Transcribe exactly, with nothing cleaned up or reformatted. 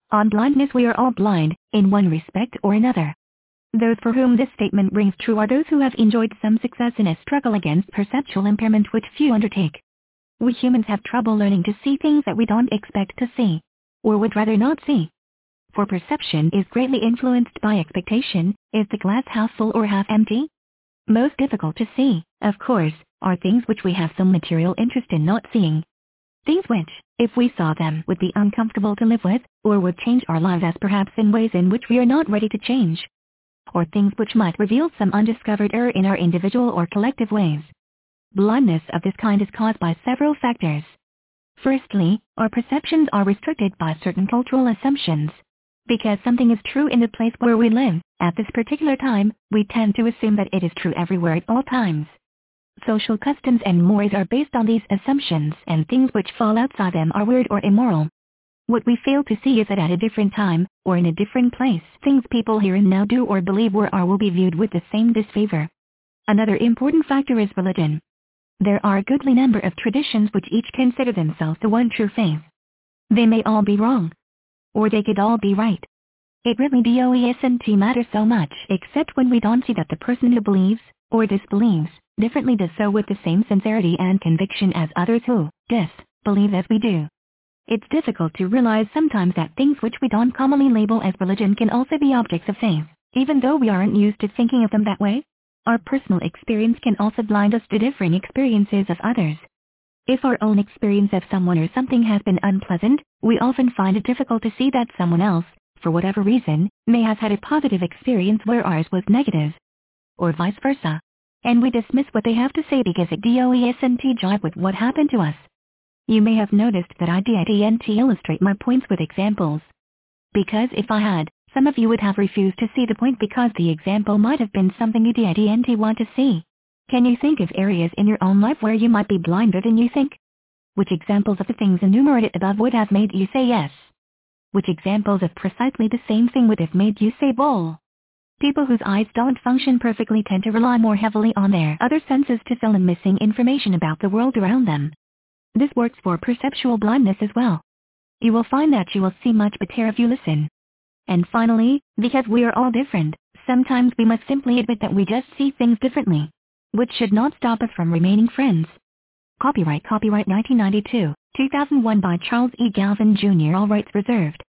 On blindness we are all blind, in one respect or another. Those for whom this statement rings true are those who have enjoyed some success in a struggle against perceptual impairment which few undertake. We humans have trouble learning to see things that we don't expect to see, or would rather not see. For perception is greatly influenced by expectation. Is the glass half full or half empty? Most difficult to see, of course, are things which we have some material interest in not seeing. Things which, if we saw them, would be uncomfortable to live with, or would change our lives as perhaps in ways in which we are not ready to change. Or things which might reveal some undiscovered error in our individual or collective ways. Blindness of this kind is caused by several factors. Firstly, our perceptions are restricted by certain cultural assumptions. Because something is true in the place where we live, at this particular time, we tend to assume that it is true everywhere at all times. Social customs and mores are based on these assumptions, and things which fall outside them are weird or immoral. What we fail to see is that at a different time, or in a different place, things people here and now do or believe were or will be viewed with the same disfavor. Another important factor is religion. There are a goodly number of traditions which each consider themselves the one true faith. They may all be wrong. Or they could all be right. It really doesn't matter so much except when we don't see that the person who believes, or disbelieves, differently does so with the same sincerity and conviction as others who disbelieve as we do. It's difficult to realize sometimes that things which we don't commonly label as religion can also be objects of faith, even though we aren't used to thinking of them that way. Our personal experience can also blind us to differing experiences of others. If our own experience of someone or something has been unpleasant, we often find it difficult to see that someone else, for whatever reason, may have had a positive experience where ours was negative. Or vice versa. And we dismiss what they have to say because it doesn't jive with what happened to us. You may have noticed that I didn't illustrate my points with examples. Because if I had, some of you would have refused to see the point because the example might have been something you didn't want to see. Can you think of areas in your own life where you might be blinder than you think? Which examples of the things enumerated above would have made you say yes? Which examples of precisely the same thing would have made you say bull? People whose eyes don't function perfectly tend to rely more heavily on their other senses to fill in missing information about the world around them. This works for perceptual blindness as well. You will find that you will see much better if you listen. And finally, because we are all different, sometimes we must simply admit that we just see things differently. Which should not stop us from remaining friends. Copyright Copyright nineteen ninety-two, two thousand one by Charles E. Galvin Junior All rights reserved.